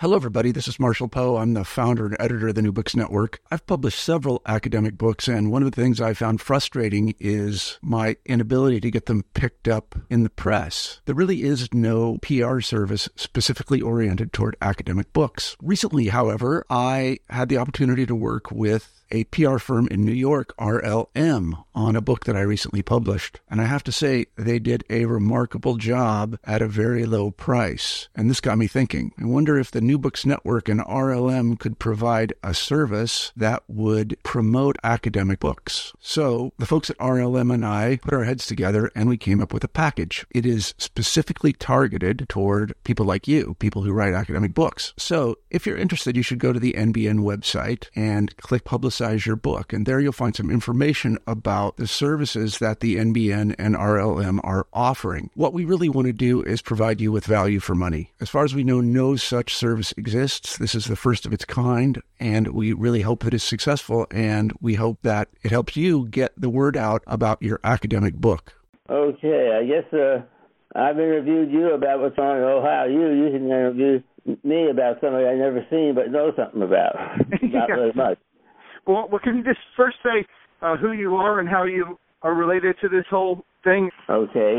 Hello, everybody. This is Marshall Poe. I'm the founder and editor of the New Books Network. I've published several academic books, and one of the things I found frustrating is my inability to get them picked up in the press. There really is no PR service specifically oriented toward academic books. Recently, however, I had the opportunity to work with a PR firm in New York, RLM, on a book that I recently published. And I have to say, they did a remarkable job at a very low price. And this got me thinking. I wonder if the New Books Network and RLM could provide a service that would promote academic books. So the folks at RLM and I put our heads together and we came up with a package. It is specifically targeted toward people like you, people who write academic books. So if you're interested, you should go to the NBN website and click Publicize Your Book. And there you'll find some information about the services that the NBN and RLM are offering. What we really want to do is provide you with value for money. As far as we know, no such service exists. This is the first of its kind, and we really hope that it's successful, and we hope that it helps you get the word out about your academic book. Okay, I guess I've interviewed you about what's on in Ohio. You can interview me about something I've never seen but know something about. Not really much. Well, can you just first say who you are and how you are related to this whole thing? Okay.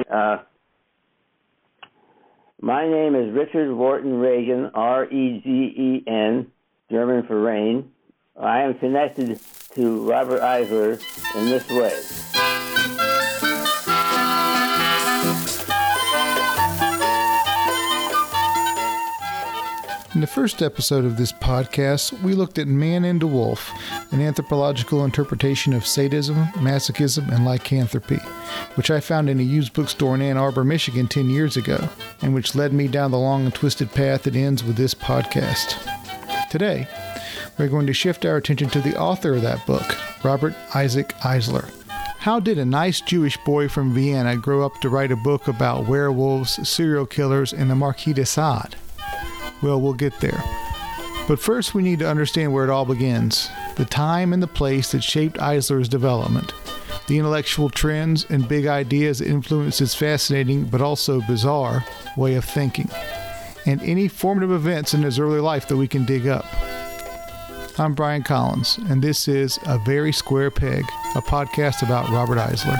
My name is Richard Wharton Regan, R-E-G-E-N, German for rain. I am connected to Robert Eisler in this way. In the first episode of this podcast, we looked at Man and the Wolf, an anthropological interpretation of sadism, masochism, and lycanthropy, which I found in a used bookstore in Ann Arbor, Michigan 10 years ago, and which led me down the long and twisted path that ends with this podcast. Today, we're going to shift our attention to the author of that book, Robert Isaac Eisler. How did a nice Jewish boy from Vienna grow up to write a book about werewolves, serial killers, and the Marquis de Sade? Well, we'll get there. But first, we need to understand where it all begins, the time and the place that shaped Eisler's development, the intellectual trends and big ideas that influenced his fascinating but also bizarre way of thinking, and any formative events in his early life that we can dig up. I'm Brian Collins, and this is A Very Square Peg, a podcast about Robert Eisler.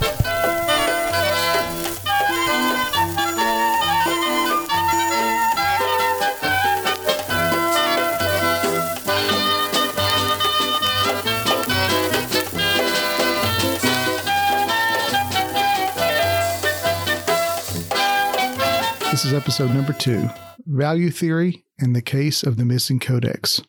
This is episode number 2, Value Theory and the Case of the Missing Codex.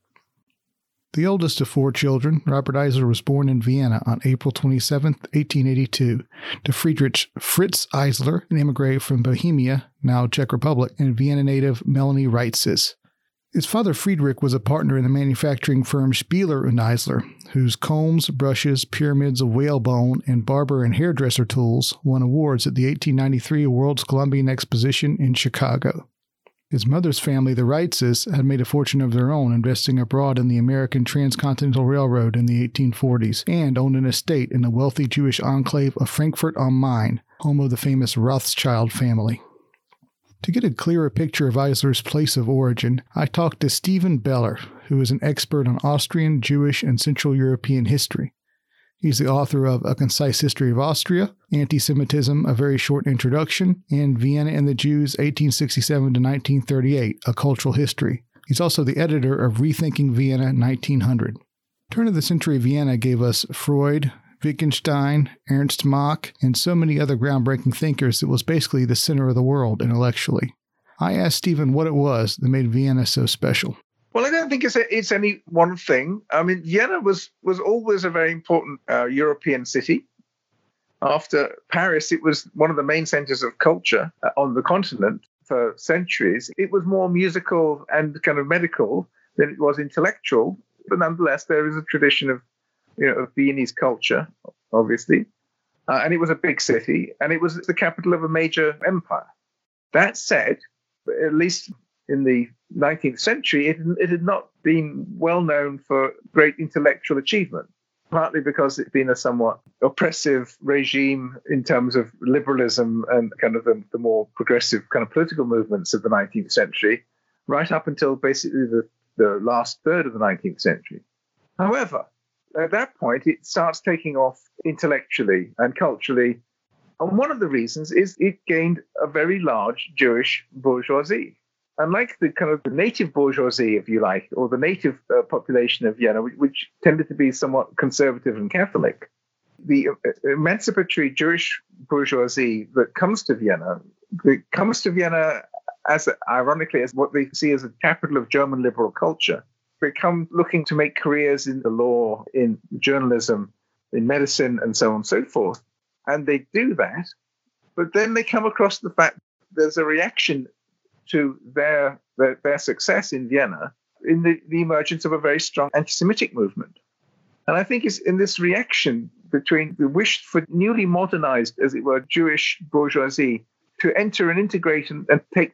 The oldest of 4 children, Robert Eisler was born in Vienna on April 27, 1882, to Friedrich Fritz Eisler, an immigrant from Bohemia, now Czech Republic, and Vienna native Melanie Reitzes. His father Friedrich was a partner in the manufacturing firm Spieler und Eisler, whose combs, brushes, pyramids of whalebone, and barber and hairdresser tools won awards at the 1893 World's Columbian Exposition in Chicago. His mother's family, the Reitzes, had made a fortune of their own investing abroad in the American Transcontinental Railroad in the 1840s and owned an estate in the wealthy Jewish enclave of Frankfurt am Main, home of the famous Rothschild family. To get a clearer picture of Eisler's place of origin, I talked to Stephen Beller, who is an expert on Austrian, Jewish, and Central European history. He's the author of A Concise History of Austria, Anti-Semitism, A Very Short Introduction, and Vienna and the Jews, 1867 to 1938, A Cultural History. He's also the editor of Rethinking Vienna, 1900. Turn-of-the-century Vienna gave us Freud, Wittgenstein, Ernst Mach, and so many other groundbreaking thinkers that was basically the center of the world intellectually. I asked Stephen what it was that made Vienna so special. Well, I don't think it's any one thing. I mean, Vienna was always a very important European city. After Paris, it was one of the main centers of culture on the continent for centuries. It was more musical and kind of medical than it was intellectual, but nonetheless, there is a tradition of Viennese culture, obviously. And it was a big city, and it was the capital of a major empire. That said, at least in the 19th century, it had not been well known for great intellectual achievement, partly because it's been a somewhat oppressive regime in terms of liberalism and kind of the more progressive kind of political movements of the 19th century, right up until basically the last third of the 19th century. However, at that point, it starts taking off intellectually and culturally. And one of the reasons is it gained a very large Jewish bourgeoisie. Unlike the kind of the native bourgeoisie, if you like, or the native population of Vienna, which tended to be somewhat conservative and Catholic, the emancipatory Jewish bourgeoisie that comes to Vienna, as ironically as what they see as a capital of German liberal culture. They come looking to make careers in the law, in journalism, in medicine, and so on and so forth. And they do that, but then they come across the fact there's a reaction to their success in Vienna in the emergence of a very strong anti-Semitic movement. And I think it's in this reaction between the wish for newly modernized, as it were, Jewish bourgeoisie to enter and integrate and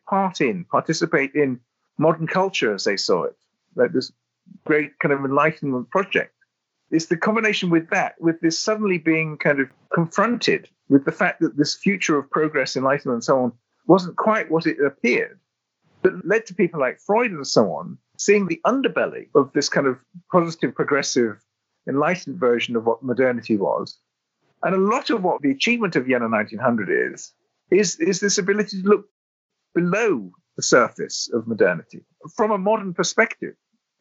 participate in modern culture as they saw it, like this great kind of enlightenment project. It's the combination with that, with this suddenly being kind of confronted with the fact that this future of progress, enlightenment, and so on, wasn't quite what it appeared, that led to people like Freud and so on seeing the underbelly of this kind of positive, progressive, enlightened version of what modernity was. And a lot of what the achievement of Vienna 1900 is this ability to look below the surface of modernity from a modern perspective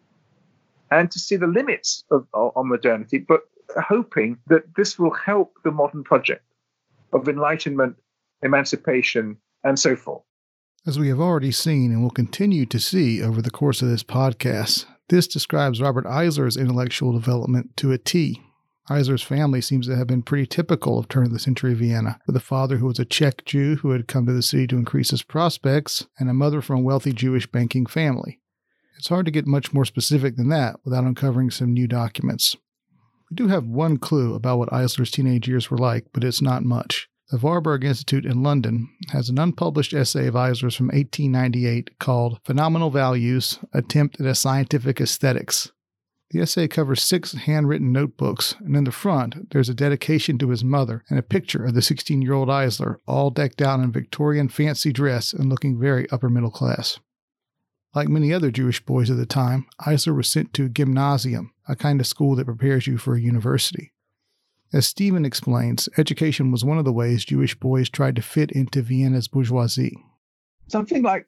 and to see the limits of modernity, but hoping that this will help the modern project of enlightenment, emancipation, and so forth. As we have already seen and will continue to see over the course of this podcast, this describes Robert Eisler's intellectual development to a T. Eisler's family seems to have been pretty typical of turn-of-the-century Vienna, with a father who was a Czech Jew who had come to the city to increase his prospects, and a mother from a wealthy Jewish banking family. It's hard to get much more specific than that without uncovering some new documents. We do have one clue about what Eisler's teenage years were like, but it's not much. The Warburg Institute in London has an unpublished essay of Eisler's from 1898 called Phenomenal Values, Attempt at a Scientific Aesthetics. The essay covers 6 handwritten notebooks, and in the front, there's a dedication to his mother and a picture of the 16-year-old Eisler, all decked out in Victorian fancy dress and looking very upper middle class. Like many other Jewish boys at the time, Eisler was sent to gymnasium, a kind of school that prepares you for a university. As Stephen explains, education was one of the ways Jewish boys tried to fit into Vienna's bourgeoisie. Something like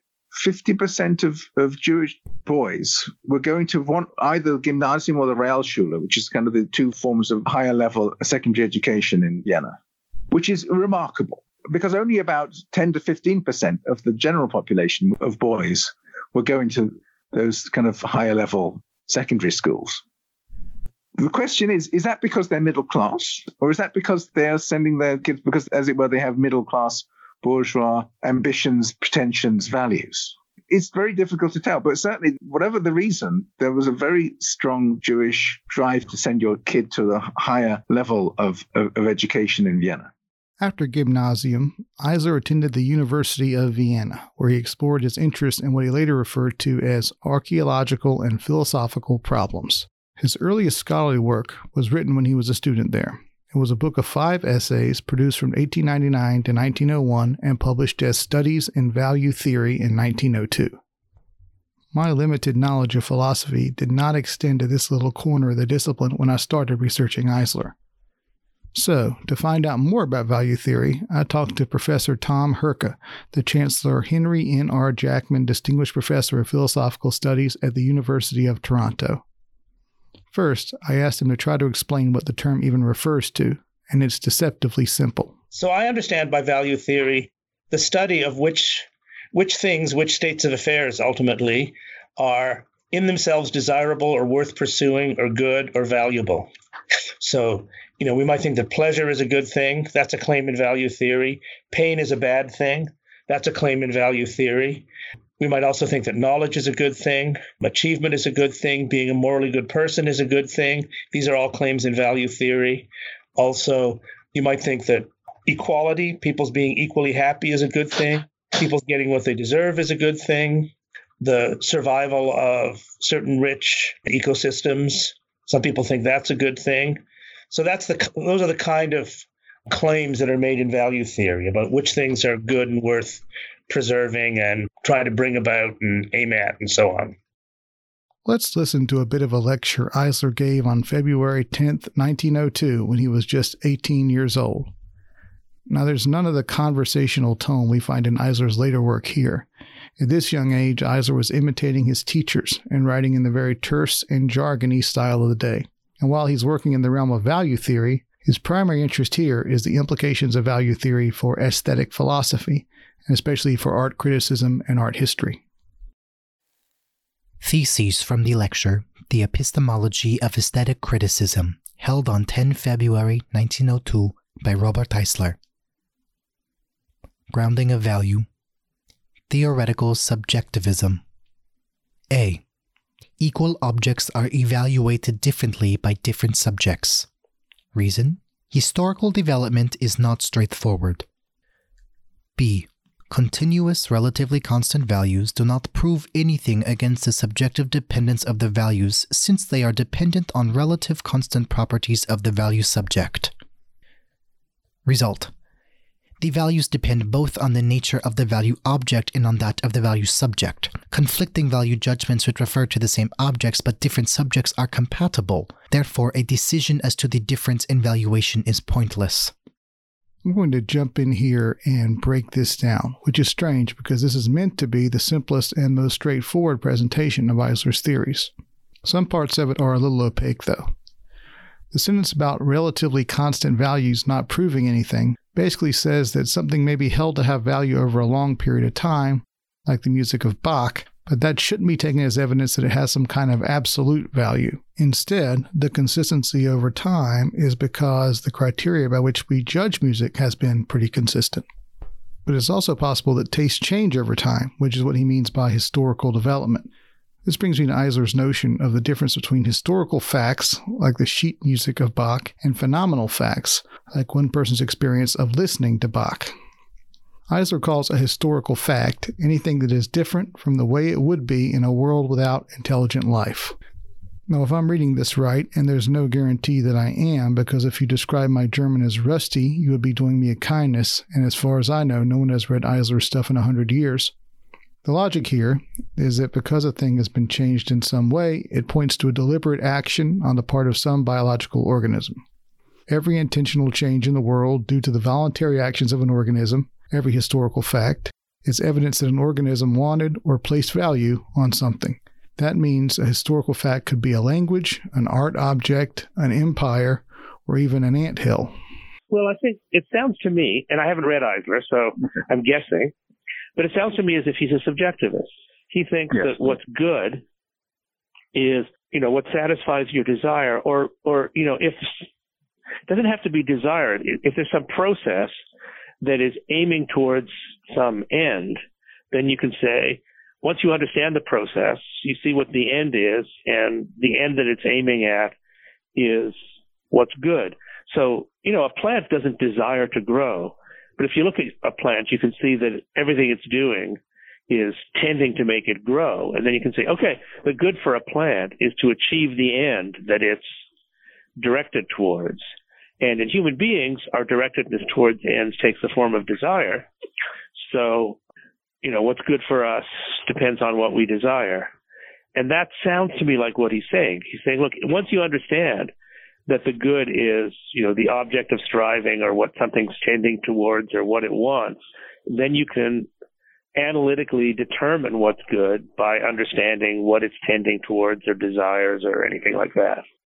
50% of Jewish boys were going to want either the gymnasium or the Realschule, which is kind of the two forms of higher level secondary education in Vienna, which is remarkable because only about 10 to 15% of the general population of boys were going to those kind of higher level secondary schools. The question is that because they're middle class, or is that because they're sending their kids because, as it were, they have middle class bourgeois ambitions, pretensions, values? It's very difficult to tell, but certainly, whatever the reason, there was a very strong Jewish drive to send your kid to the higher level of education in Vienna. After gymnasium, Eisler attended the University of Vienna, where he explored his interest in what he later referred to as archaeological and philosophical problems. His earliest scholarly work was written when he was a student there. It was a book of 5 essays produced from 1899 to 1901 and published as Studies in Value Theory in 1902. My limited knowledge of philosophy did not extend to this little corner of the discipline when I started researching Eisler. So, to find out more about value theory, I talked to Professor Tom Herka, the Chancellor Henry N. R. Jackman Distinguished Professor of Philosophical Studies at the University of Toronto. First, I asked him to try to explain what the term even refers to, and it's deceptively simple. So I understand by value theory the study of which things, which states of affairs ultimately are in themselves desirable or worth pursuing or good or valuable. So, we might think that pleasure is a good thing. That's a claim in value theory. Pain is a bad thing. That's a claim in value theory. We might also think that knowledge is a good thing. Achievement is a good thing. Being a morally good person is a good thing. These are all claims in value theory. Also, you might think that equality, people's being equally happy is a good thing. People's getting what they deserve is a good thing. The survival of certain rich ecosystems, some people think that's a good thing. So those are the kind of claims that are made in value theory about which things are good and worth preserving and try to bring about and aim at and so on. Let's listen to a bit of a lecture Eisler gave on February 10th, 1902, when he was just 18 years old. Now, there's none of the conversational tone we find in Eisler's later work here. At this young age, Eisler was imitating his teachers and writing in the very terse and jargony style of the day. And while he's working in the realm of value theory, his primary interest here is the implications of value theory for aesthetic philosophy, and especially for art criticism and art history. Theses from the lecture, The Epistemology of Aesthetic Criticism, held on 10 February 1902 by Robert Eisler. Grounding of Value. Theoretical Subjectivism. A. Equal objects are evaluated differently by different subjects. Reason: historical development is not straightforward. B. Continuous relatively constant values do not prove anything against the subjective dependence of the values, since they are dependent on relative constant properties of the value subject. Result: the values depend both on the nature of the value object and on that of the value subject. Conflicting value judgments which refer to the same objects but different subjects are compatible. Therefore, a decision as to the difference in valuation is pointless. I'm going to jump in here and break this down, which is strange because this is meant to be the simplest and most straightforward presentation of Eisler's theories. Some parts of it are a little opaque, though. The sentence about relatively constant values not proving anything basically says that something may be held to have value over a long period of time, like the music of Bach, but that shouldn't be taken as evidence that it has some kind of absolute value. Instead, the consistency over time is because the criteria by which we judge music has been pretty consistent. But it's also possible that tastes change over time, which is what he means by historical development. This brings me to Eisler's notion of the difference between historical facts, like the sheet music of Bach, and phenomenal facts, like one person's experience of listening to Bach. Eisler calls a historical fact anything that is different from the way it would be in a world without intelligent life. Now, if I'm reading this right, and there's no guarantee that I am, because if you describe my German as rusty, you would be doing me a kindness, and as far as I know, no one has read Eisler's stuff in 100 years. The logic here is that because a thing has been changed in some way, it points to a deliberate action on the part of some biological organism. Every intentional change in the world due to the voluntary actions of an organism, every historical fact, is evidence that an organism wanted or placed value on something. That means a historical fact could be a language, an art object, an empire, or even an anthill. Well, I think it sounds to me, and I haven't read Eisler, so I'm guessing, but it sounds to me as if he's a subjectivist. He thinks that what's good is, what satisfies your desire, or if it doesn't have to be desired. If there's some process that is aiming towards some end, then you can say, once you understand the process, you see what the end is, and the end that it's aiming at is what's good. So, a plant doesn't desire to grow, but if you look at a plant, you can see that everything it's doing is tending to make it grow. And then you can say, okay, the good for a plant is to achieve the end that it's directed towards. And in human beings, our directedness towards ends takes the form of desire. So, what's good for us depends on what we desire. And that sounds to me like what he's saying. He's saying, look, once you understand that the good is, the object of striving or what something's tending towards or what it wants, then you can analytically determine what's good by understanding what it's tending towards or desires or anything like that.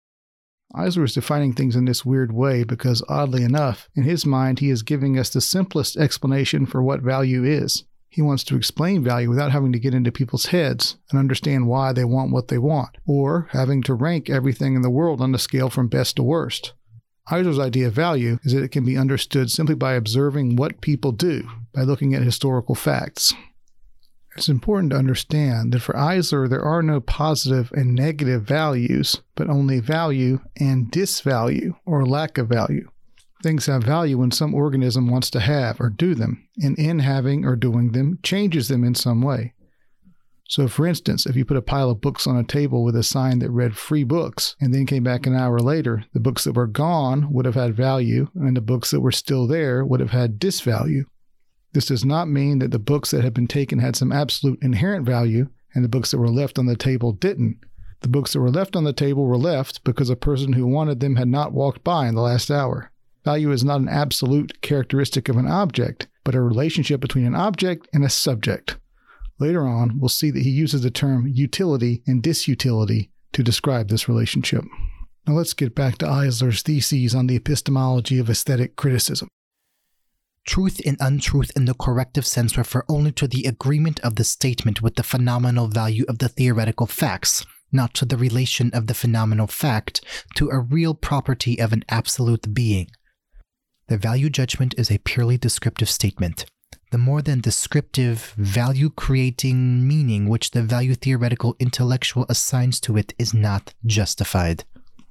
Eisler is defining things in this weird way because, oddly enough, in his mind, he is giving us the simplest explanation for what value is. He wants to explain value without having to get into people's heads and understand why they want what they want, or having to rank everything in the world on a scale from best to worst. Eisler's idea of value is that it can be understood simply by observing what people do, by looking at historical facts. It's important to understand that for Eisler, there are no positive and negative values, but only value and disvalue, or lack of value. Things have value when some organism wants to have or do them, and in having or doing them, changes them in some way. So, for instance, if you put a pile of books on a table with a sign that read free books, and then came back an hour later, the books that were gone would have had value, and the books that were still there would have had disvalue. This does not mean that the books that had been taken had some absolute inherent value and the books that were left on the table didn't. The books that were left on the table were left because a person who wanted them had not walked by in the last hour. Value is not an absolute characteristic of an object, but a relationship between an object and a subject. Later on, we'll see that he uses the term utility and disutility to describe this relationship. Now let's get back to Eisler's theses on the epistemology of aesthetic criticism. Truth and untruth in the corrective sense refer only to the agreement of the statement with the phenomenal value of the theoretical facts, not to the relation of the phenomenal fact to a real property of an absolute being. The value judgment is a purely descriptive statement. The more than descriptive, value-creating meaning which the value theoretical intellectual assigns to it is not justified.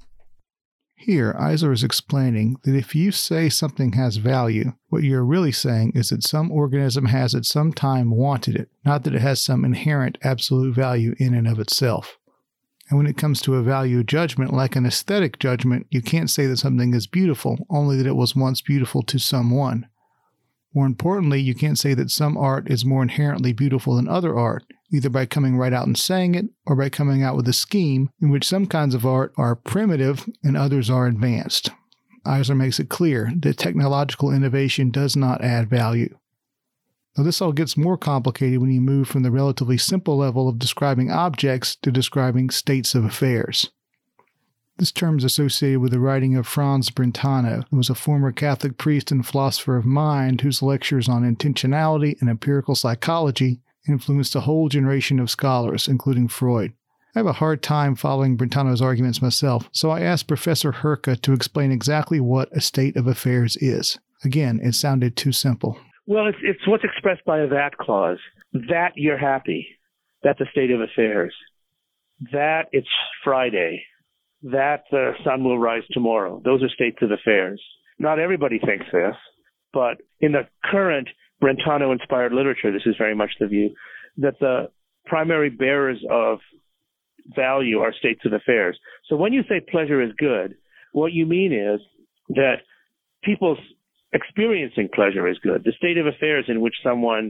Here, Eisler is explaining that if you say something has value, what you're really saying is that some organism has at some time wanted it, not that it has some inherent absolute value in and of itself. And when it comes to a value judgment, like an aesthetic judgment, you can't say that something is beautiful, only that it was once beautiful to someone. More importantly, you can't say that some art is more inherently beautiful than other art, either by coming right out and saying it, or by coming out with a scheme in which some kinds of art are primitive and others are advanced. Eisler makes it clear that technological innovation does not add value. Now, this all gets more complicated when you move from the relatively simple level of describing objects to describing states of affairs. This term is associated with the writing of Franz Brentano, who was a former Catholic priest and philosopher of mind whose lectures on intentionality and empirical psychology influenced a whole generation of scholars, including Freud. I have a hard time following Brentano's arguments myself, so I asked Professor Herka to explain exactly what a state of affairs is. Again, it sounded too simple. Well, it's what's expressed by a that clause. That you're happy. That's a state of affairs. That it's Friday. That the sun will rise tomorrow. Those are states of affairs. Not everybody thinks this, but in the current Brentano-inspired literature, this is very much the view, that the primary bearers of value are states of affairs. So when you say pleasure is good, what you mean is that people's experiencing pleasure is good. The state of affairs in which someone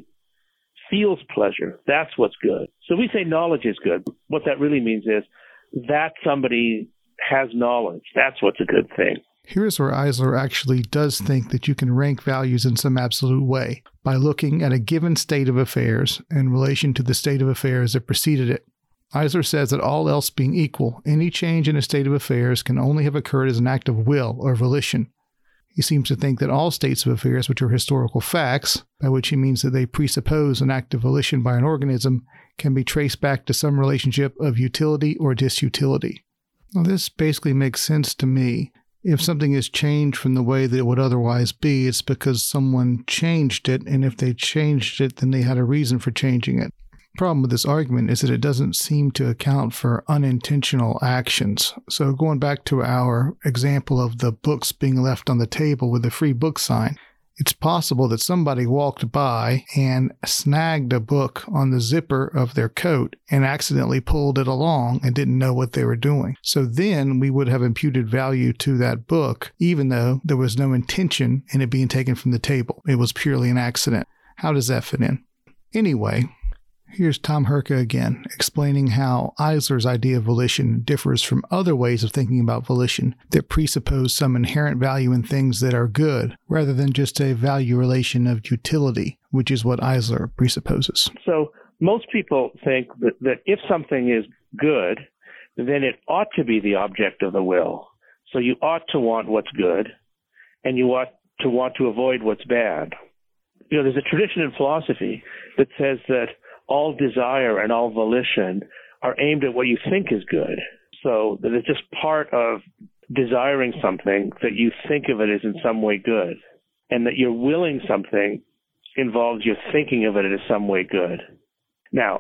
feels pleasure, that's what's good. So we say knowledge is good. What that really means is that somebody has knowledge. That's what's a good thing. Here's where Eisler actually does think that you can rank values in some absolute way by looking at a given state of affairs in relation to the state of affairs that preceded it. Eisler says that all else being equal, any change in a state of affairs can only have occurred as an act of will or volition. He seems to think that all states of affairs which are historical facts, by which he means that they presuppose an act of volition by an organism, can be traced back to some relationship of utility or disutility. Now, this basically makes sense to me. If something is changed from the way that it would otherwise be, it's because someone changed it, and if they changed it, then they had a reason for changing it. The problem with this argument is that it doesn't seem to account for unintentional actions. So going back to our example of the books being left on the table with the free book sign, it's possible that somebody walked by and snagged a book on the zipper of their coat and accidentally pulled it along and didn't know what they were doing. So then we would have imputed value to that book, even though there was no intention in it being taken from the table. It was purely an accident. How does that fit in? Anyway, here's Tom Herka again, explaining how Eisler's idea of volition differs from other ways of thinking about volition that presuppose some inherent value in things that are good, rather than just a value relation of utility, which is what Eisler presupposes. So most people think that if something is good, then it ought to be the object of the will. So you ought to want what's good, and you ought to want to avoid what's bad. You know, there's a tradition in philosophy that says that all desire and all volition are aimed at what you think is good. So that it's just part of desiring something that you think of it as in some way good. And that you're willing something involves your thinking of it as some way good. Now,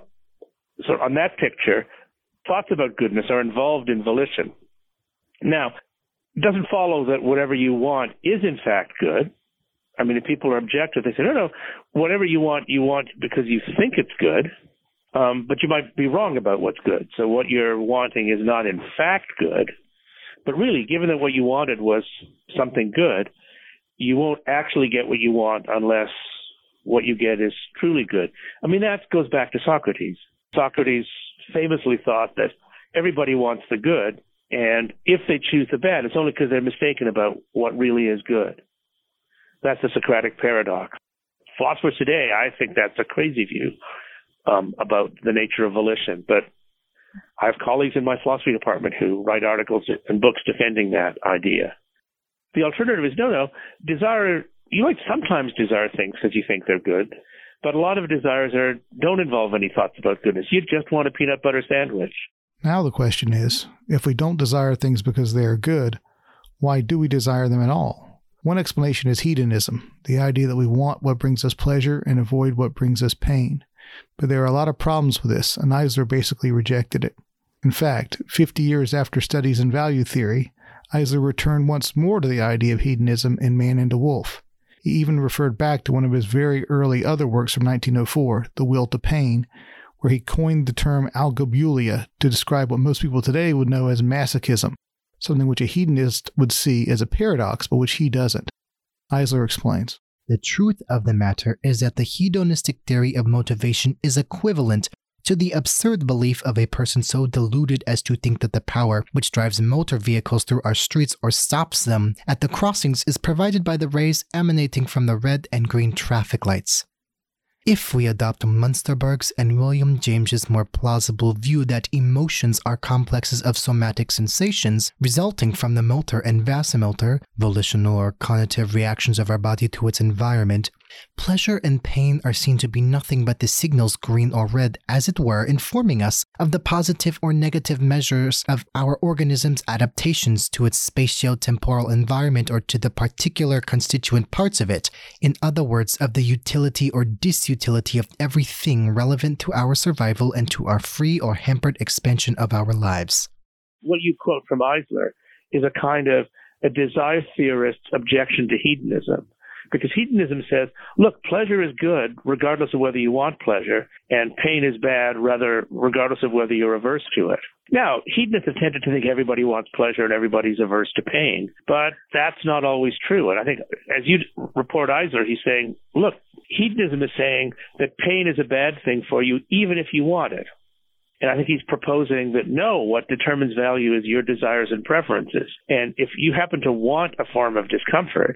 so on that picture, thoughts about goodness are involved in volition. Now, it doesn't follow that whatever you want is in fact good. I mean, if people are objective, they say, no, whatever you want because you think it's good, but you might be wrong about what's good. So what you're wanting is not in fact good, but really, given that what you wanted was something good, you won't actually get what you want unless what you get is truly good. I mean, that goes back to Socrates. Socrates famously thought that everybody wants the good, and if they choose the bad, it's only because they're mistaken about what really is good. That's the Socratic paradox. Philosophers today, I think that's a crazy view about the nature of volition, but I have colleagues in my philosophy department who write articles and books defending that idea. The alternative is no. Desire, you might sometimes desire things because you think they're good, but a lot of desires don't involve any thoughts about goodness. You just want a peanut butter sandwich. Now the question is, if we don't desire things because they are good, why do we desire them at all? One explanation is hedonism, the idea that we want what brings us pleasure and avoid what brings us pain. But there are a lot of problems with this, and Eisler basically rejected it. In fact, 50 years after studies in value theory, Eisler returned once more to the idea of hedonism in Man and a Wolf. He even referred back to one of his very early other works from 1904, The Will to Pain, where he coined the term algobulia to describe what most people today would know as masochism, something which a hedonist would see as a paradox, but which he doesn't. Eisler explains. The truth of the matter is that the hedonistic theory of motivation is equivalent to the absurd belief of a person so deluded as to think that the power which drives motor vehicles through our streets or stops them at the crossings is provided by the rays emanating from the red and green traffic lights. If we adopt Munsterberg's and William James's more plausible view that emotions are complexes of somatic sensations resulting from the motor and vasomotor, volitional or cognitive reactions of our body to its environment, pleasure and pain are seen to be nothing but the signals, green or red, as it were, informing us of the positive or negative measures of our organism's adaptations to its spatio-temporal environment or to the particular constituent parts of it, in other words, of the utility or disutility of everything relevant to our survival and to our free or hampered expansion of our lives. What you quote from Eisler is a kind of a desire theorist's objection to hedonism. Because hedonism says, look, pleasure is good regardless of whether you want pleasure, and pain is bad regardless of whether you're averse to it. Now, hedonists have tended to think everybody wants pleasure and everybody's averse to pain, but that's not always true. And I think, as you report Eisler, he's saying, look, hedonism is saying that pain is a bad thing for you even if you want it. And I think he's proposing that no, what determines value is your desires and preferences. And if you happen to want a form of discomfort,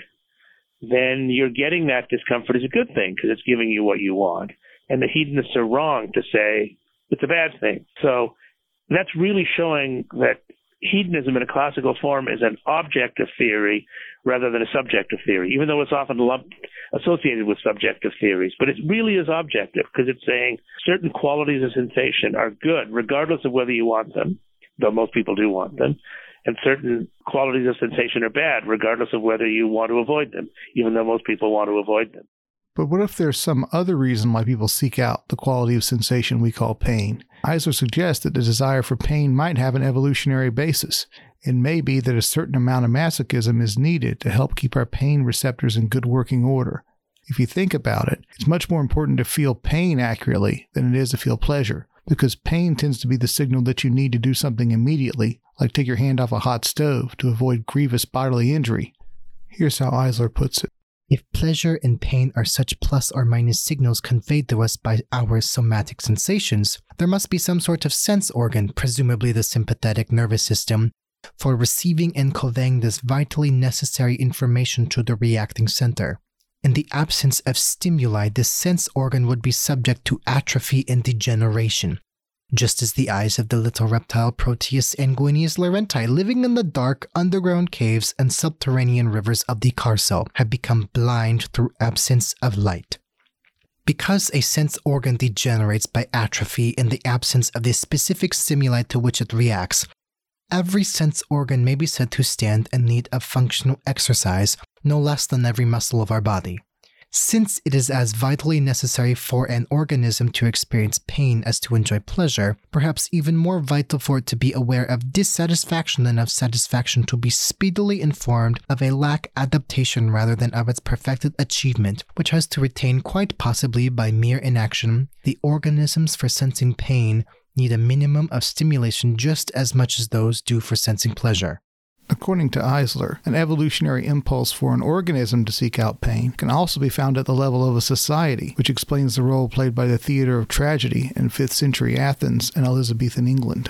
then you're getting that discomfort is a good thing because it's giving you what you want. And the hedonists are wrong to say it's a bad thing. So that's really showing that hedonism in a classical form is an objective theory rather than a subjective theory, even though it's often associated with subjective theories. But it really is objective because it's saying certain qualities of sensation are good regardless of whether you want them, though most people do want them. And certain qualities of sensation are bad, regardless of whether you want to avoid them, even though most people want to avoid them. But what if there's some other reason why people seek out the quality of sensation we call pain? Eisler suggests that the desire for pain might have an evolutionary basis. It may be that a certain amount of masochism is needed to help keep our pain receptors in good working order. If you think about it, it's much more important to feel pain accurately than it is to feel pleasure, because pain tends to be the signal that you need to do something immediately, like take your hand off a hot stove to avoid grievous bodily injury. Here's how Eisler puts it. If pleasure and pain are such plus or minus signals conveyed to us by our somatic sensations, there must be some sort of sense organ, presumably the sympathetic nervous system, for receiving and conveying this vitally necessary information to the reacting center. In the absence of stimuli, this sense organ would be subject to atrophy and degeneration, just as the eyes of the little reptile Proteus sanguineus laurenti living in the dark underground caves and subterranean rivers of the Carso have become blind through absence of light. Because a sense organ degenerates by atrophy in the absence of the specific stimuli to which it reacts, every sense organ may be said to stand in need of functional exercise no less than every muscle of our body. Since it is as vitally necessary for an organism to experience pain as to enjoy pleasure, perhaps even more vital for it to be aware of dissatisfaction than of satisfaction, to be speedily informed of a lack adaptation rather than of its perfected achievement, which has to retain quite possibly by mere inaction, the organisms for sensing pain need a minimum of stimulation just as much as those do for sensing pleasure. According to Eisler, an evolutionary impulse for an organism to seek out pain can also be found at the level of a society, which explains the role played by the theater of tragedy in 5th century Athens and Elizabethan England.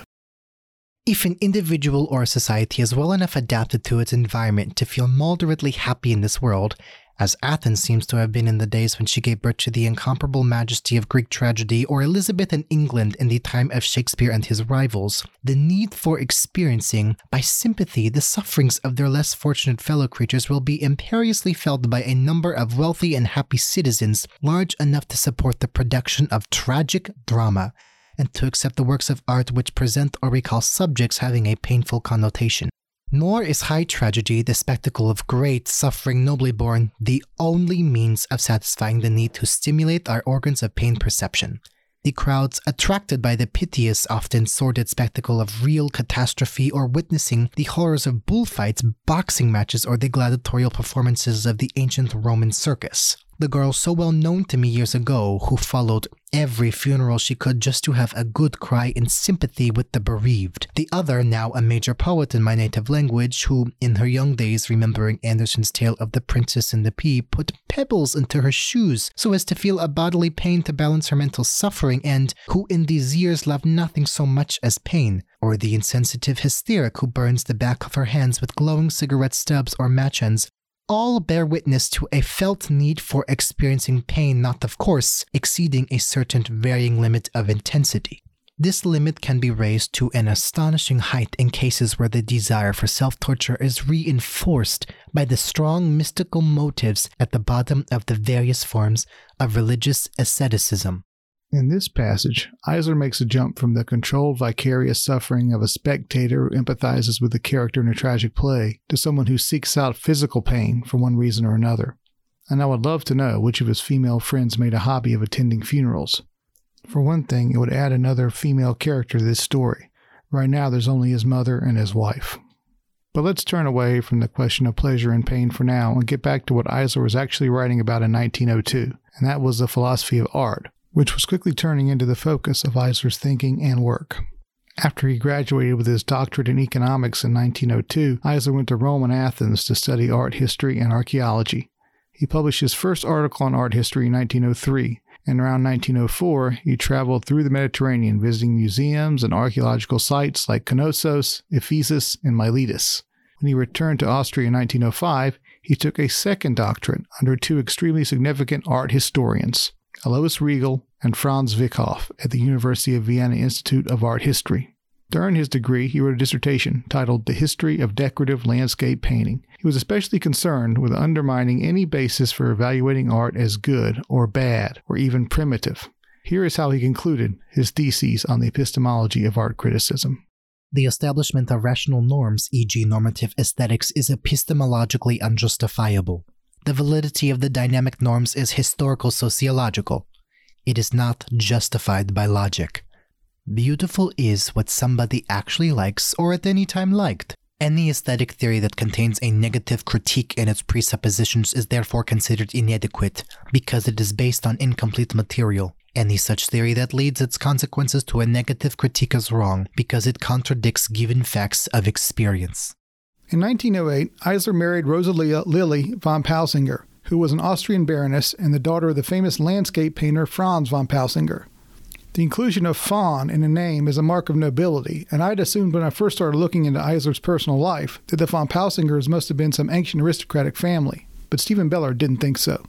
If an individual or a society is well enough adapted to its environment to feel moderately happy in this world, as Athens seems to have been in the days when she gave birth to the incomparable majesty of Greek tragedy, or Elizabethan England in the time of Shakespeare and his rivals, the need for experiencing, by sympathy, the sufferings of their less fortunate fellow creatures will be imperiously felt by a number of wealthy and happy citizens large enough to support the production of tragic drama, and to accept the works of art which present or recall subjects having a painful connotation. Nor is high tragedy, the spectacle of great suffering nobly borne, the only means of satisfying the need to stimulate our organs of pain perception. The crowds attracted by the piteous, often sordid spectacle of real catastrophe, or witnessing the horrors of bullfights, boxing matches, or the gladiatorial performances of the ancient Roman circus. The girl so well known to me years ago, who followed every funeral she could just to have a good cry in sympathy with the bereaved. The other, now a major poet in my native language, who, in her young days, remembering Andersen's tale of the Princess and the Pea, put pebbles into her shoes so as to feel a bodily pain to balance her mental suffering, and who in these years loved nothing so much as pain. Or the insensitive hysteric who burns the back of her hands with glowing cigarette stubs or match ends, all bear witness to a felt need for experiencing pain, not, of course, exceeding a certain varying limit of intensity. This limit can be raised to an astonishing height in cases where the desire for self-torture is reinforced by the strong mystical motives at the bottom of the various forms of religious asceticism. In this passage, Eisler makes a jump from the controlled vicarious suffering of a spectator who empathizes with the character in a tragic play to someone who seeks out physical pain for one reason or another. And I would love to know which of his female friends made a hobby of attending funerals. For one thing, it would add another female character to this story. Right now, there's only his mother and his wife. But let's turn away from the question of pleasure and pain for now and get back to what Eisler was actually writing about in 1902, and that was the philosophy of art, which was quickly turning into the focus of Eisler's thinking and work. After he graduated with his doctorate in economics in 1902, Eisler went to Rome and Athens to study art history and archaeology. He published his first article on art history in 1903, and around 1904, he traveled through the Mediterranean visiting museums and archaeological sites like Knossos, Ephesus, and Miletus. When he returned to Austria in 1905, he took a second doctorate under two extremely significant art historians, Alois Riegel and Franz Wickhoff, at the University of Vienna Institute of Art History. To earn his degree, he wrote a dissertation titled The History of Decorative Landscape Painting. He was especially concerned with undermining any basis for evaluating art as good or bad or even primitive. Here is how he concluded his theses on the epistemology of art criticism. The establishment of rational norms, e.g. normative aesthetics, is epistemologically unjustifiable. The validity of the dynamic norms is historical-sociological. It is not justified by logic. Beautiful is what somebody actually likes or at any time liked. Any aesthetic theory that contains a negative critique in its presuppositions is therefore considered inadequate because it is based on incomplete material. Any such theory that leads its consequences to a negative critique is wrong because it contradicts given facts of experience. In 1908, Eisler married Rosalia Lily von Pausinger, who was an Austrian baroness and the daughter of the famous landscape painter Franz von Pausinger. The inclusion of von in a name is a mark of nobility, and I'd assumed when I first started looking into Eisler's personal life that the von Pausingers must have been some ancient aristocratic family, but Stephen Beller didn't think so.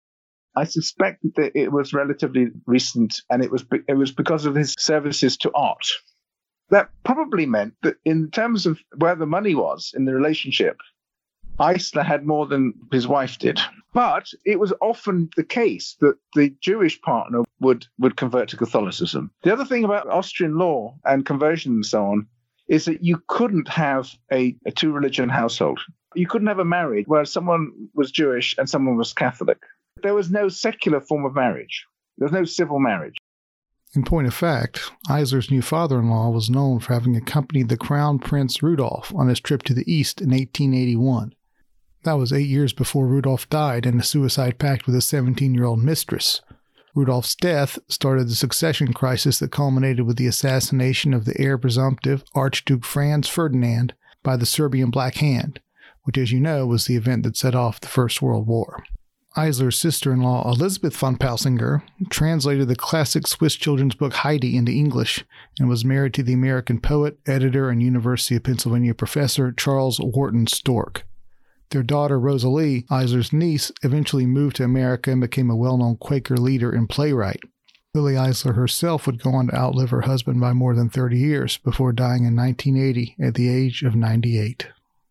I suspect that it was relatively recent, and it was because of his services to art. That probably meant that in terms of where the money was in the relationship, Eisler had more than his wife did. But it was often the case that the Jewish partner would convert to Catholicism. The other thing about Austrian law and conversion and so on is that you couldn't have a two-religion household. You couldn't have a marriage where someone was Jewish and someone was Catholic. There was no secular form of marriage. There was no civil marriage. In point of fact, Eisler's new father-in-law was known for having accompanied the Crown Prince Rudolf on his trip to the East in 1881. That was 8 years before Rudolf died in a suicide pact with his 17-year-old mistress. Rudolf's death started the succession crisis that culminated with the assassination of the heir presumptive Archduke Franz Ferdinand by the Serbian Black Hand, which, as you know, was the event that set off the First World War. Eisler's sister-in-law, Elizabeth von Pausinger, translated the classic Swiss children's book Heidi into English and was married to the American poet, editor, and University of Pennsylvania professor Charles Wharton Stork. Their daughter, Rosalie, Eisler's niece, eventually moved to America and became a well-known Quaker leader and playwright. Lily Eisler herself would go on to outlive her husband by more than 30 years before dying in 1980 at the age of 98.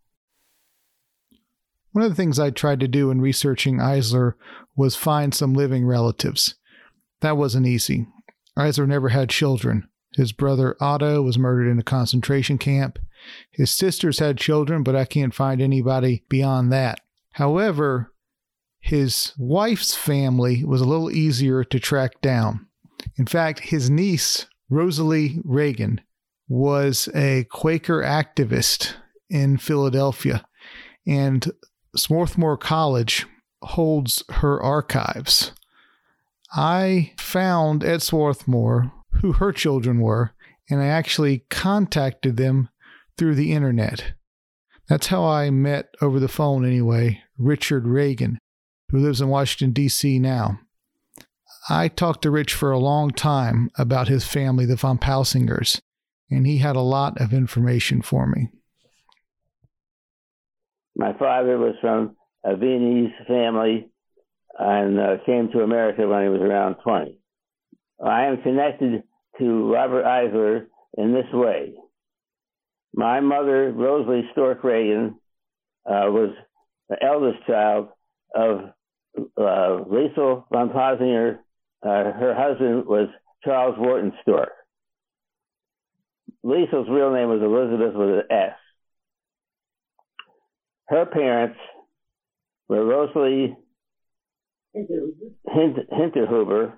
One of the things I tried to do in researching Eisler was find some living relatives. That wasn't easy. Eisler never had children. His brother Otto was murdered in a concentration camp. His sisters had children, but I can't find anybody beyond that. However, his wife's family was a little easier to track down. In fact, his niece, Rosalie Reagan, was a Quaker activist in Philadelphia, and Swarthmore College holds her archives. I found at Swarthmore who her children were, and I actually contacted them through the internet. That's how I met, over the phone anyway, Richard Reagan, who lives in Washington, D.C. now. I talked to Rich for a long time about his family, the von Pausingers, and he had a lot of information for me. My father was from a Viennese family and came to America when he was around 20. I am connected to Robert Eisler in this way. My mother, Rosalie Stork Reagan, was the eldest child of Liesl von Pausinger. Her husband was Charles Wharton Stork. Liesl's real name was Elizabeth with an S. Her parents were Rosalie Hinterhuber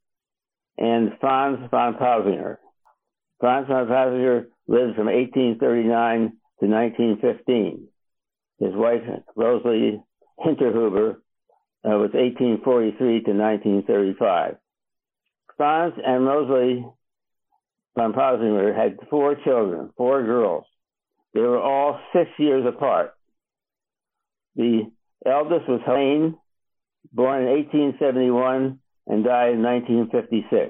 and Franz von Pausinger. Franz von Pausinger lived from 1839 to 1915. His wife, Rosalie Hinterhuber, was 1843 to 1935. Franz and Rosalie von Pausinger had 4 children, 4 girls. They were all 6 years apart. The eldest was Helene, born in 1871 and died in 1956.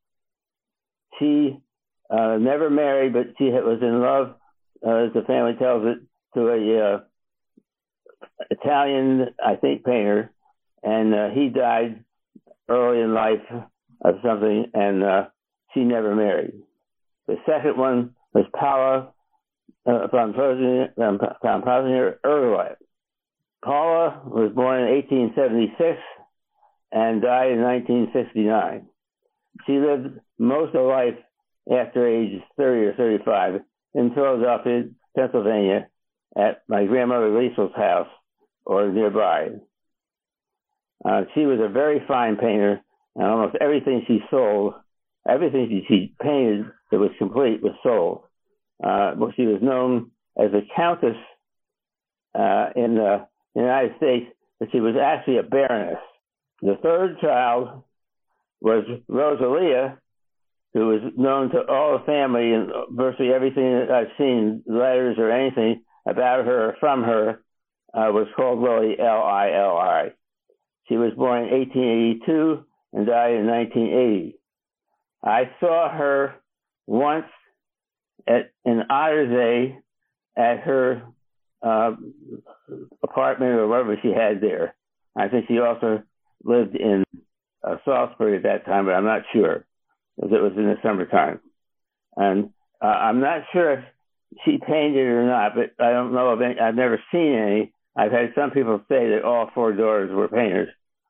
She never married, but she was in love, as the family tells it, to a Italian, I think, painter, and he died early in life of something, and she never married. The second one was Paula von Pausinger Erlewet. Paula was born in 1876 and died in 1969. She lived most of life after age 30 or 35 in Philadelphia, Pennsylvania, at my grandmother Liesl's house or nearby. She was a very fine painter, and almost everything she sold, everything she painted that was complete was sold. She was known as a countess in the United States, but she was actually a baroness. The third child was Rosalia, who was known to all the family, and virtually everything that I've seen, letters or anything about her or from her, was called Lili, L-I-L-I. She was born in 1882 and died in 1980. I saw her once in Ottersee at her apartment or whatever she had there. I think she also lived in Salisbury at that time, but I'm not sure, because it was in the summertime. And I'm not sure if she painted or not, but I don't know of any. I've never seen any. I've had some people say that all 4 daughters were painters.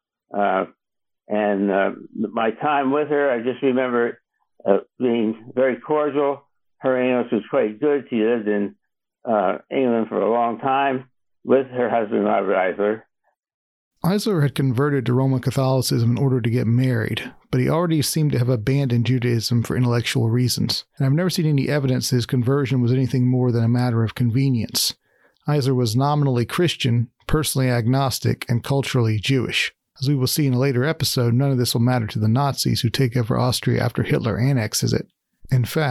And my time with her, I just remember being very cordial. Her English was quite good. She lived in England for a long time with her husband, Robert Eisler. Eisler had converted to Roman Catholicism in order to get married, but he already seemed to have abandoned Judaism for intellectual reasons, and I've never seen any evidence that his conversion was anything more than a matter of convenience. Eisler was nominally Christian, personally agnostic, and culturally Jewish. As we will see in a later episode, none of this will matter to the Nazis who take over Austria after Hitler annexes it. In fact,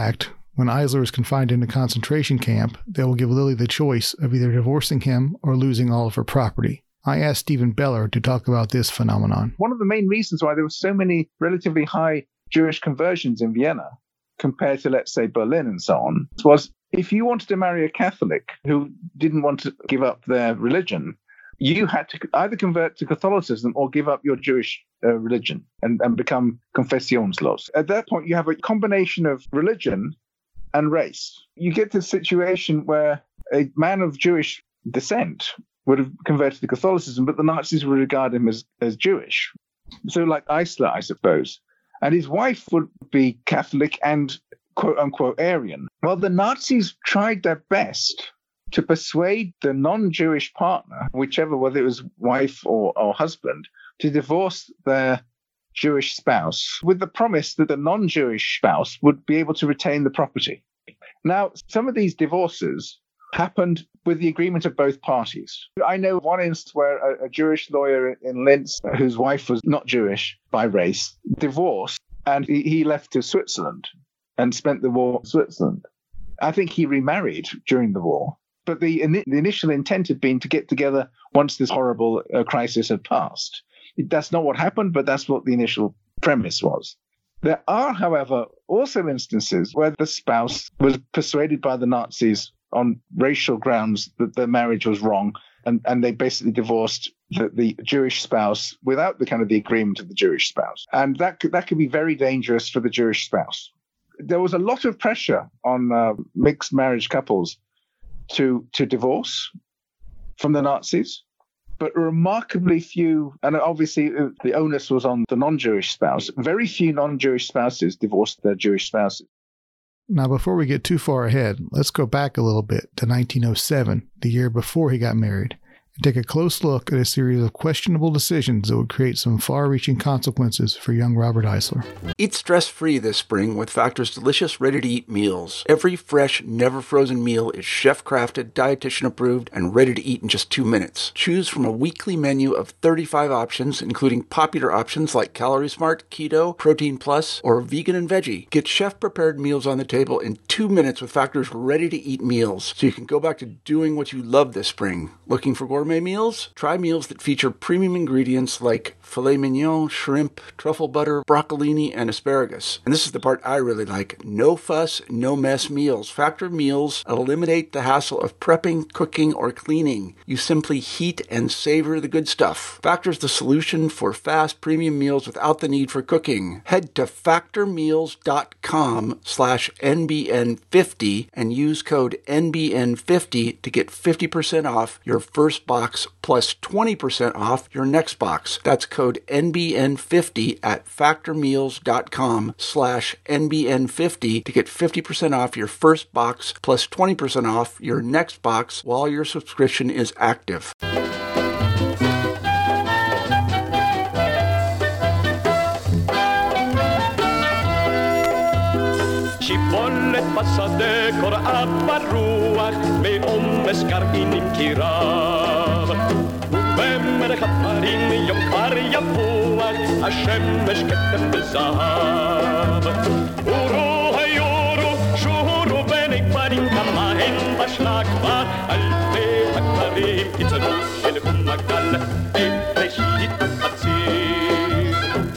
When Eisler is confined in a concentration camp, they will give Lily the choice of either divorcing him or losing all of her property. I asked Stephen Beller to talk about this phenomenon. One of the main reasons why there were so many relatively high Jewish conversions in Vienna compared to, let's say, Berlin and so on, was if you wanted to marry a Catholic who didn't want to give up their religion, you had to either convert to Catholicism or give up your Jewish religion and become confessionslos. At that point, you have a combination of religion and race. You get to a situation where a man of Jewish descent would have converted to Catholicism, but the Nazis would regard him as Jewish. So like Eisler, I suppose. And his wife would be Catholic and quote-unquote Aryan. Well, the Nazis tried their best to persuade the non-Jewish partner, whichever, whether it was wife or husband, to divorce their Jewish spouse with the promise that the non-Jewish spouse would be able to retain the property. Now, some of these divorces happened with the agreement of both parties. I know one instance where a Jewish lawyer in Linz, whose wife was not Jewish by race, divorced, and he left to Switzerland and spent the war in Switzerland. I think he remarried during the war, but the initial intent had been to get together once this horrible crisis had passed. That's not what happened, but that's what the initial premise was. There are, however, also instances where the spouse was persuaded by the Nazis on racial grounds that their marriage was wrong, and they basically divorced the Jewish spouse without the agreement of the Jewish spouse. And that could be very dangerous for the Jewish spouse. There was a lot of pressure on mixed marriage couples to divorce from the Nazis, but remarkably few, and obviously the onus was on the non-Jewish spouse, very few non-Jewish spouses divorced their Jewish spouses. Now, before we get too far ahead, let's go back a little bit to 1907, the year before he got married, and take a close look at a series of questionable decisions that would create some far-reaching consequences for young Robert Eisler. Eat stress-free this spring with Factor's delicious, ready-to-eat meals. Every fresh, never-frozen meal is chef-crafted, dietitian-approved, and ready to eat in just 2 minutes. Choose from a weekly menu of 35 options, including popular options like Calorie Smart, Keto, Protein Plus, or Vegan and Veggie. Get chef-prepared meals on the table in 2 minutes with Factor's ready-to-eat meals, so you can go back to doing what you love this spring. Looking for gourmet meals? Try meals that feature premium ingredients like filet mignon, shrimp, truffle butter, broccolini, and asparagus. And this is the part I really like. No fuss, no mess meals. Factor meals eliminate the hassle of prepping, cooking, or cleaning. You simply heat and savor the good stuff. Factor's the solution for fast premium meals without the need for cooking. Head to factormeals.com/NBN50 and use code NBN50 to get 50% off your first box plus 20% off your next box. That's code NBN50 at factormeals.com/NBN50 to get 50% off your first box plus 20% off your next box while your subscription is active. השמש כתם בזהב אורו היורו שורו בני כפרים כמהם בשלה כבר אלפי הכפרים קיצרו של ומגל בראשית החציר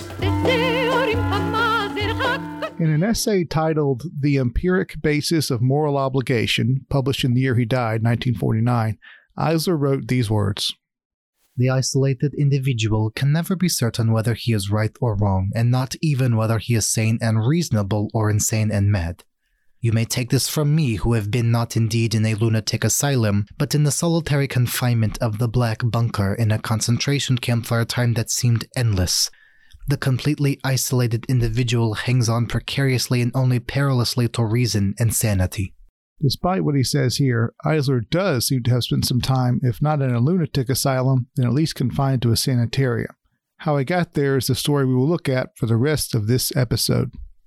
In an essay titled The Empiric Basis of Moral Obligation, published in the year he died, 1949, Eisler wrote these words. The isolated individual can never be certain whether he is right or wrong, and not even whether he is sane and reasonable or insane and mad. You may take this from me, who have been not indeed in a lunatic asylum, but in the solitary confinement of the Black Bunker in a concentration camp for a time that seemed endless. The completely isolated individual hangs on precariously and only perilously to reason and sanity. Despite what he says here, Eisler does seem to have spent some time, if not in a lunatic asylum, then at least confined to a sanitarium. How he got there is the story we will look at for the rest of this episode.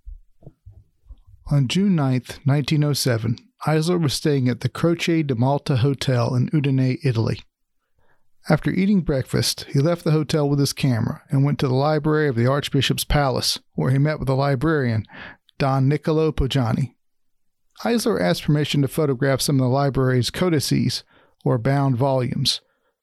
On June 9th, 1907, Eisler was staying at the Croce di Malta Hotel in Udine, Italy. After eating breakfast, he left the hotel with his camera and went to the library of the Archbishop's Palace, where he met with the librarian, Don Niccolo Poggiani. Eisler asked permission to photograph some of the library's codices, or bound volumes.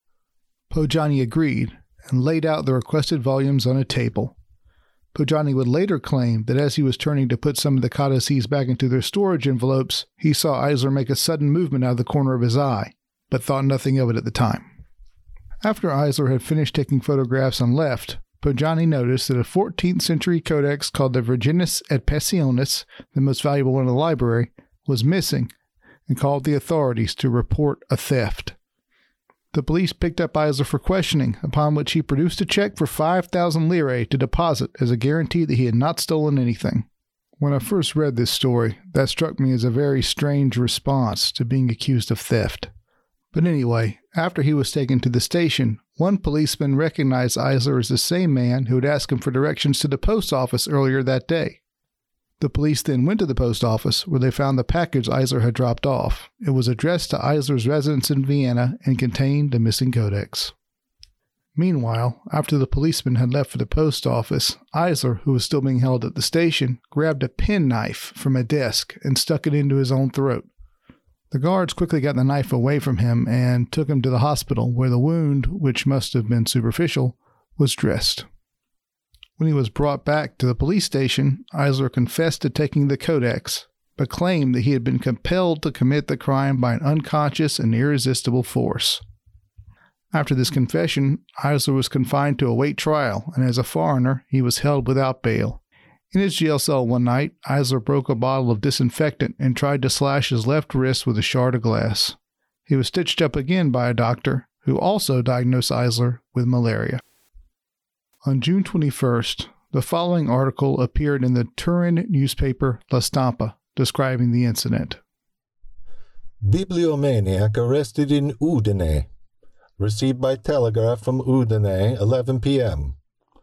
Pojani agreed and laid out the requested volumes on a table. Pojani would later claim that as he was turning to put some of the codices back into their storage envelopes, he saw Eisler make a sudden movement out of the corner of his eye, but thought nothing of it at the time. After Eisler had finished taking photographs and left, Pojani noticed that a 14th century codex called the Virginis et Passionis, the most valuable one in the library, was missing and called the authorities to report a theft. The police picked up Eisler for questioning, upon which he produced a check for 5,000 lire to deposit as a guarantee that he had not stolen anything. When I first read this story, that struck me as a very strange response to being accused of theft. But anyway, after he was taken to the station, one policeman recognized Eisler as the same man who had asked him for directions to the post office earlier that day. The police then went to the post office, where they found the package Eisler had dropped off. It was addressed to Eisler's residence in Vienna and contained the missing codex. Meanwhile, after the policeman had left for the post office, Eisler, who was still being held at the station, grabbed a penknife from a desk and stuck it into his own throat. The guards quickly got the knife away from him and took him to the hospital, where the wound, which must have been superficial, was dressed. When he was brought back to the police station, Eisler confessed to taking the codex, but claimed that he had been compelled to commit the crime by an unconscious and irresistible force. After this confession, Eisler was confined to await trial, and as a foreigner, he was held without bail. In his jail cell one night, Eisler broke a bottle of disinfectant and tried to slash his left wrist with a shard of glass. He was stitched up again by a doctor, who also diagnosed Eisler with malaria. On June 21st, the following article appeared in the Turin newspaper La Stampa, describing the incident. Bibliomaniac arrested in Udine. Received by telegraph from Udine, 11 p.m.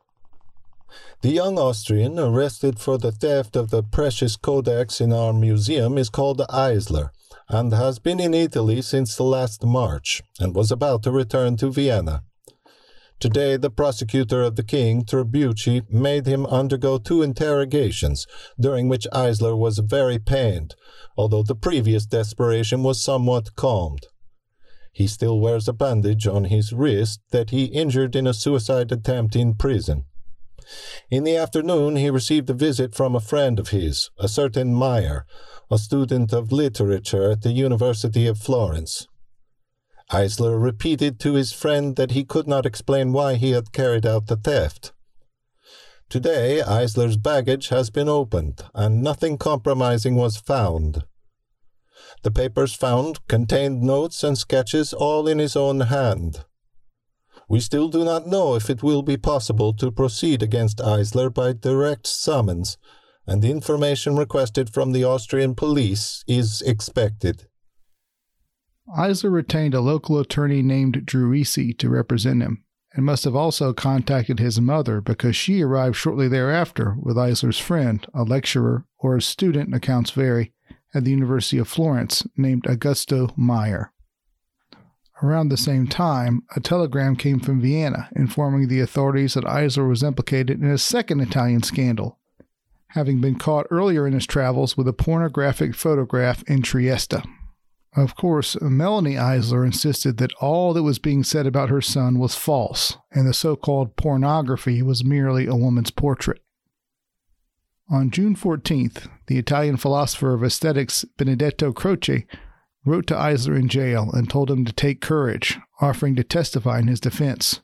The young Austrian arrested for the theft of the precious codex in our museum is called Eisler, and has been in Italy since the last March, and was about to return to Vienna. Today, the prosecutor of the king, Tribucci, made him undergo 2 interrogations, during which Eisler was very pained, although the previous desperation was somewhat calmed. He still wears a bandage on his wrist that he injured in a suicide attempt in prison. In the afternoon, he received a visit from a friend of his, a certain Meyer, a student of literature at the University of Florence. Eisler repeated to his friend that he could not explain why he had carried out the theft. Today, Eisler's baggage has been opened, and nothing compromising was found. The papers found contained notes and sketches all in his own hand. We still do not know if it will be possible to proceed against Eisler by direct summons, and the information requested from the Austrian police is expected. Eisler retained a local attorney named Druisi to represent him, and must have also contacted his mother because she arrived shortly thereafter with Eisler's friend, a lecturer or a student, accounts vary, at the University of Florence named Augusto Meyer. Around the same time, a telegram came from Vienna informing the authorities that Eisler was implicated in a second Italian scandal, having been caught earlier in his travels with a pornographic photograph in Trieste. Of course, Melanie Eisler insisted that all that was being said about her son was false, and the so-called pornography was merely a woman's portrait. On June 14th, the Italian philosopher of aesthetics Benedetto Croce wrote to Eisler in jail and told him to take courage, offering to testify in his defense.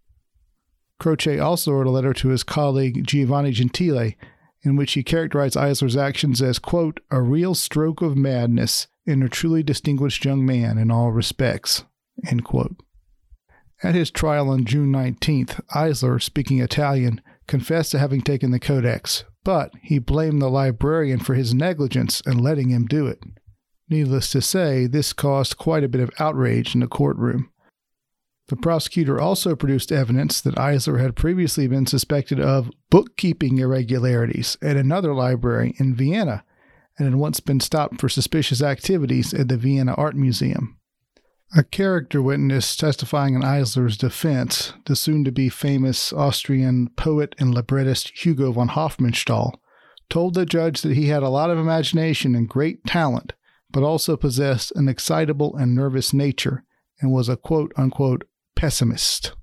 Croce also wrote a letter to his colleague Giovanni Gentile, in which he characterized Eisler's actions as, quote, a real stroke of madness in a truly distinguished young man in all respects, end quote. At his trial on June 19th, Eisler, speaking Italian, confessed to having taken the codex, but he blamed the librarian for his negligence in letting him do it. Needless to say, this caused quite a bit of outrage in the courtroom. The prosecutor also produced evidence that Eisler had previously been suspected of bookkeeping irregularities at another library in Vienna, and had once been stopped for suspicious activities at the Vienna Art Museum. A character witness testifying in Eisler's defense, the soon-to-be famous Austrian poet and librettist Hugo von Hofmannsthal, told the judge that he had a lot of imagination and great talent, but also possessed an excitable and nervous nature and was a quote-unquote pessimist.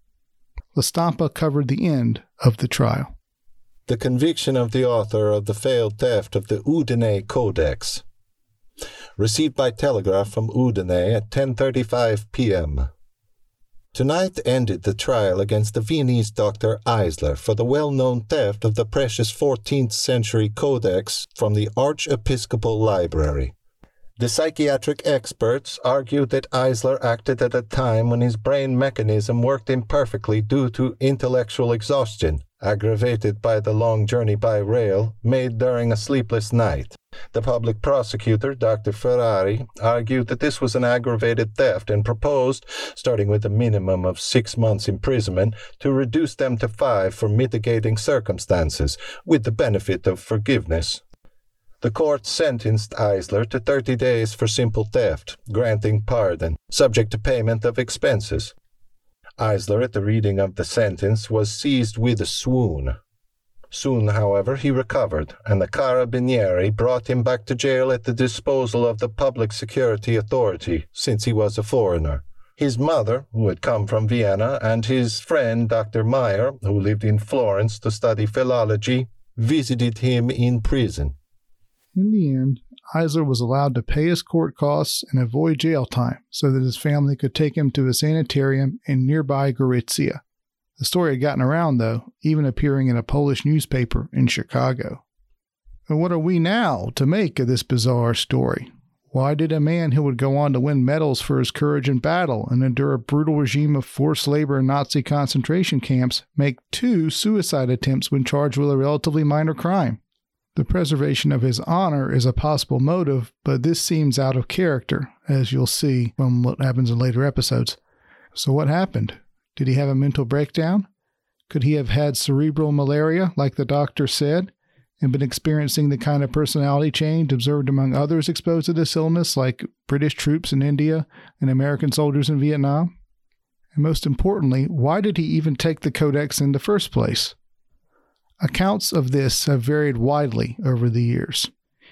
La Stampa covered the end of the trial. The conviction of the author of the failed theft of the Udine Codex. Received by telegraph from Udine at 10:35 p.m. Tonight ended the trial against the Viennese Dr. Eisler for the well-known theft of the precious 14th century codex from the Archiepiscopal Library. The psychiatric experts argued that Eisler acted at a time when his brain mechanism worked imperfectly due to intellectual exhaustion, aggravated by the long journey by rail made during a sleepless night. The public prosecutor, Dr. Ferrari, argued that this was an aggravated theft and proposed, starting with a minimum of 6 months imprisonment, to reduce them to 5 for mitigating circumstances, with the benefit of forgiveness. The court sentenced Eisler to 30 days for simple theft, granting pardon, subject to payment of expenses. Eisler, at the reading of the sentence, was seized with a swoon. Soon, however, he recovered, and the Carabinieri brought him back to jail at the disposal of the Public Security Authority, since he was a foreigner. His mother, who had come from Vienna, and his friend Dr. Meyer, who lived in Florence to study philology, visited him in prison. In the end, Eisler was allowed to pay his court costs and avoid jail time so that his family could take him to a sanitarium in nearby Gorizia. The story had gotten around, though, even appearing in a Polish newspaper in Chicago. And what are we now to make of this bizarre story? Why did a man who would go on to win medals for his courage in battle and endure a brutal regime of forced labor in Nazi concentration camps make 2 suicide attempts when charged with a relatively minor crime? The preservation of his honor is a possible motive, but this seems out of character, as you'll see from what happens in later episodes. So what happened? Did he have a mental breakdown? Could he have had cerebral malaria, like the doctor said, and been experiencing the kind of personality change observed among others exposed to this illness, like British troops in India and American soldiers in Vietnam? And most importantly, why did he even take the codex in the first place? Accounts of this have varied widely over the years.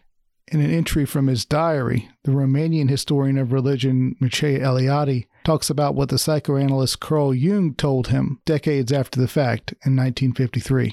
In an entry from his diary, the Romanian historian of religion Mircea Eliade talks about what the psychoanalyst Carl Jung told him decades after the fact in 1953.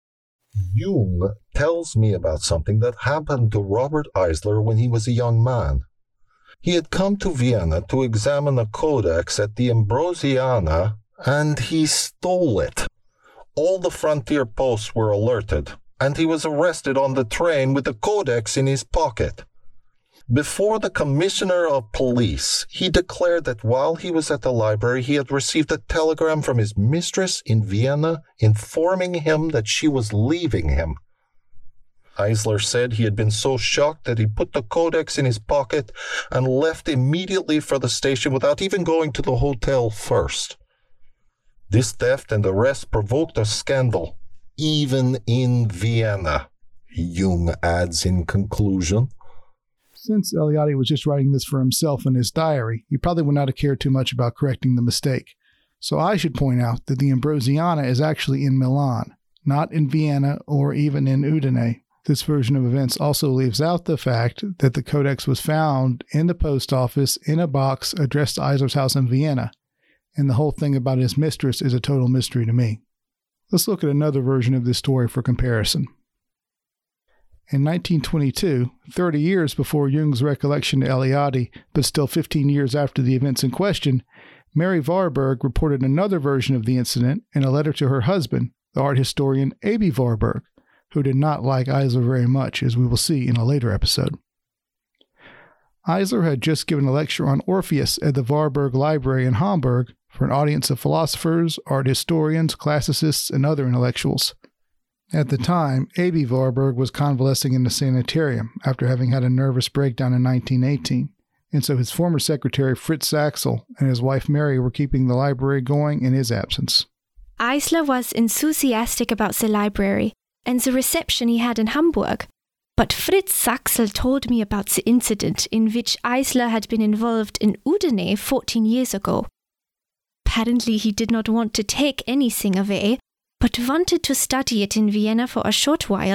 Jung tells me about something that happened to Robert Eisler when he was a young man. He had come to Vienna to examine a codex at the Ambrosiana, and he stole it. All the frontier posts were alerted, and he was arrested on the train with the codex in his pocket. Before the commissioner of police, he declared that while he was at the library, he had received a telegram from his mistress in Vienna informing him that she was leaving him. Eisler said he had been so shocked that he put the codex in his pocket and left immediately for the station without even going to the hotel first. This theft and arrest provoked a scandal, even in Vienna, Jung adds in conclusion. Since Eliade was just writing this for himself in his diary, he probably would not have cared too much about correcting the mistake. So I should point out that the Ambrosiana is actually in Milan, not in Vienna or even in Udine. This version of events also leaves out the fact that the codex was found in the post office in a box addressed to Eisler's house in Vienna. And the whole thing about his mistress is a total mystery to me. Let's look at another version of this story for comparison. In 1922, 30 years before Jung's recollection to Eliade, but still 15 years after the events in question, Mary Warburg reported another version of the incident in a letter to her husband, the art historian Aby Warburg, who did not like Eisler very much, as we will see in a later episode. Eisler had just given a lecture on Orpheus at the Warburg Library in Hamburg for an audience of philosophers, art historians, classicists, and other intellectuals. At the time, Aby Warburg was convalescing in the sanitarium after having had a nervous breakdown in 1918, and so his former secretary Fritz Axel and his wife Mary were keeping the library going in his absence. Eisler was enthusiastic about the library and the reception he had in Hamburg, but Fritz Axel told me about the incident in which Eisler had been involved in Udine 14 years ago. Apparently he did not want to take anything away, but wanted to study it in Vienna for a short while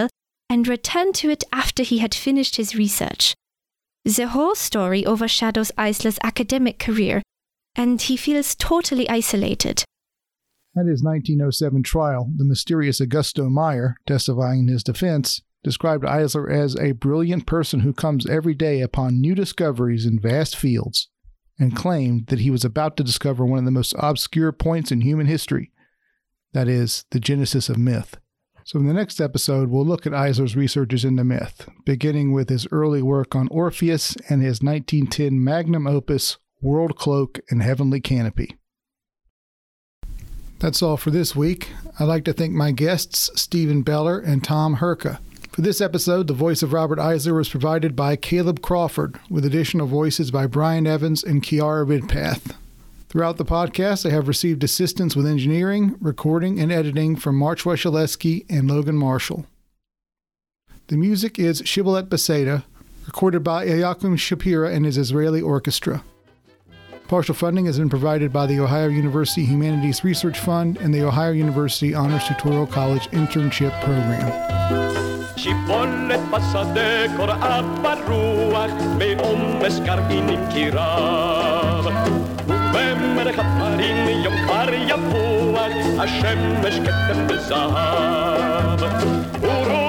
and returned to it after he had finished his research. The whole story overshadows Eisler's academic career, and he feels totally isolated. At his 1907 trial, the mysterious Augusto Meyer, testifying in his defense, described Eisler as a brilliant person who comes every day upon new discoveries in vast fields, and claimed that he was about to discover one of the most obscure points in human history, that is, the genesis of myth. So in the next episode, we'll look at Eisler's researches into myth, beginning with his early work on Orpheus and his 1910 magnum opus, World Cloak and Heavenly Canopy. That's all for this week. I'd like to thank my guests, Stephen Beller and Tom Herka. For this episode, the voice of Robert Eisler was provided by Caleb Crawford, with additional voices by Brian Evans and Kiara Ridpath. Throughout the podcast, I have received assistance with engineering, recording, and editing from March Weshaleski and Logan Marshall. The music is Shibboleth Beseda, recorded by Eliakim Shapira and his Israeli Orchestra. Partial funding has been provided by the Ohio University Humanities Research Fund and the Ohio University Honors Tutorial College Internship Program. שיבולת בשדה קוראה ברוח בעומס גרעינים קירב ובמלך הפרים יום קר יבוח השמש כתם בזהב